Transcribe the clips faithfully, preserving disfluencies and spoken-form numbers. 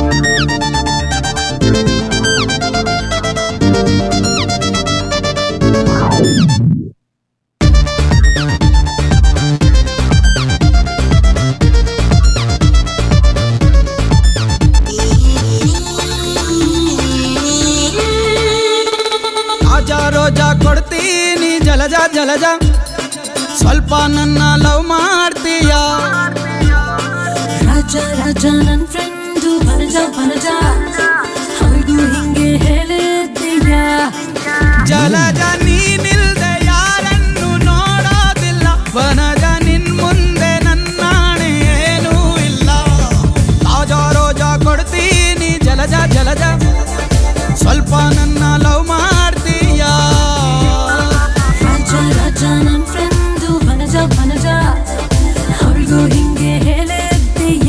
ರೋಜಾ ಕೊಡ್ತೀನಿ ಜಲಜ ಜಲಜ ಸ್ವಲ್ಪ ನನ್ನ ಲವ್ ಮಾಡ್ತೀಯ ರಾಜ ರಾಜ ನನ್ನ ಫ್ರೆಂಡು ಬನಜ ಬನಜ ಹೌದು ಹಿಂಗೆ ಹೇಳಿದ್ದೀಯ ಜಲಜ ನೀನಿಲ್ದೆ ಯಾರನ್ನು ನೋಡೋದಿಲ್ಲ ವನಜ ನಿನ್ ಮುಂದೆ ನನ್ನಾಣೆ ಏನೂ ಇಲ್ಲ ತಾಜಾ ರೋಜಾ ಕೊಡ್ತೀನಿ ಜಲಜ ಜಲಜ ಸ್ವಲ್ಪ ನನ್ನ ಲವ್ ಮಾಡ್ತೀಯ ರಾಜ ರಾಜ ನನ್ನ ಫ್ರೆಂಡು ಬನಜ ಬನಜ ಹೌದು ಹಿಂಗೆ ಹೇಳಿದ್ದೀಯ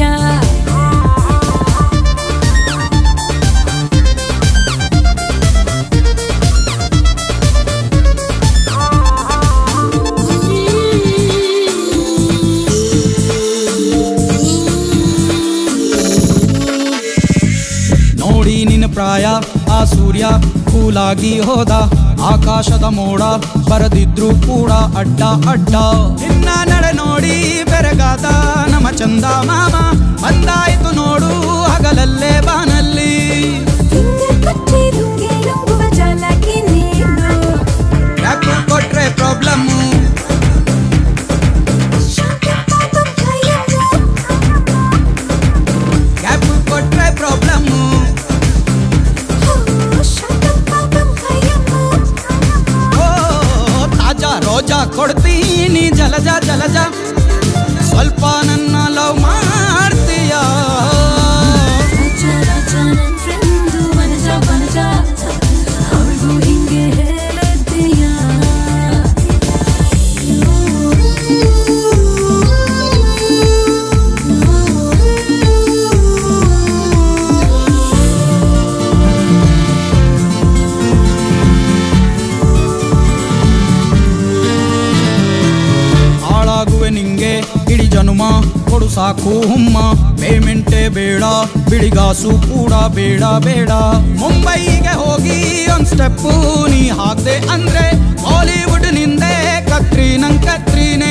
ನೋಡಿ ನಿನ್ನ ಪ್ರಾಯ ಆ ಸೂರ್ಯ ಕೂಲಾಗಿ ಹೋದ ಆಕಾಶದ ಮೋಡ ಬರದಿದ್ರು ಕೂಡ ಅಡ್ಡ ಅಡ್ಡ ನಿನ್ನ ನಡೆ ನೋಡಿ ಬೆರಗಾದ ನಮ್ಮ ಚಂದ ಮಾಮ ಬಂದಾಯ್ತು ನೋಡು ಹಗಲಲ್ಲೇ ಬಾನಲ್ಲಿ ಯಾಕೆ ಕೊಟ್ರೆ ಪ್ರಾಬ್ಲಮ್ಮು ಯಾಕೆ ಕೊಟ್ರೆ ಪ್ರಾಬ್ಲಮ್ಮು ರೋಜಾ ಕೊಡ್ತೀನಿ ಜಲಜ ಜಲಜ ಸ್ವಲ್ಪ ನನ್ನ ಲವ್ ಮಾಡ್ತೀಯ ರಾಜ ರಾಜ ನನ್ನ ಫ್ರೆಂಡು ಬನಜ ಬನಜ ಹೌದು ಹಿಂಗೆ ಹೇಳಿದ್ದೀಯ ನಿಂಗೆ ಇಡೀ ಜನುಮ ಕೊಡು ಸಾಕು ಹುಮ್ಮ ಪೇಮೆಂಟೇ ಬೇಡ ಬಿಡಿಗಾಸು ಕೂಡ ಬೇಡ ಬೇಡ ಮುಂಬೈಗೆ ಹೋಗಿ ಒಂದ್ ಸ್ಟೆಪ್ಪು ನೀ ಹಾಕ್ದೆ ಅಂದ್ರೆ ಬಾಲಿವುಡ್ ನಿಂದೆ ಕತ್ರಿ ನಂಗ್ ಕತ್ರಿನೇ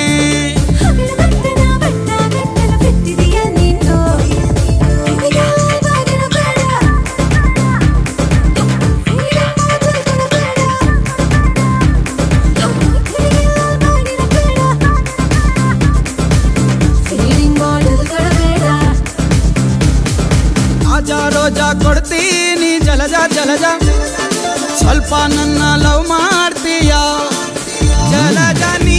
ರೋಜಾ ಕೊಡ್ತೀನಿ ಜಲಜ ಜಲಜ ಸ್ವಲ್ಪ ನನ್ನ ಲವ್ ಮಾಡ್ತೀಯ ಜಲಜ ನೀ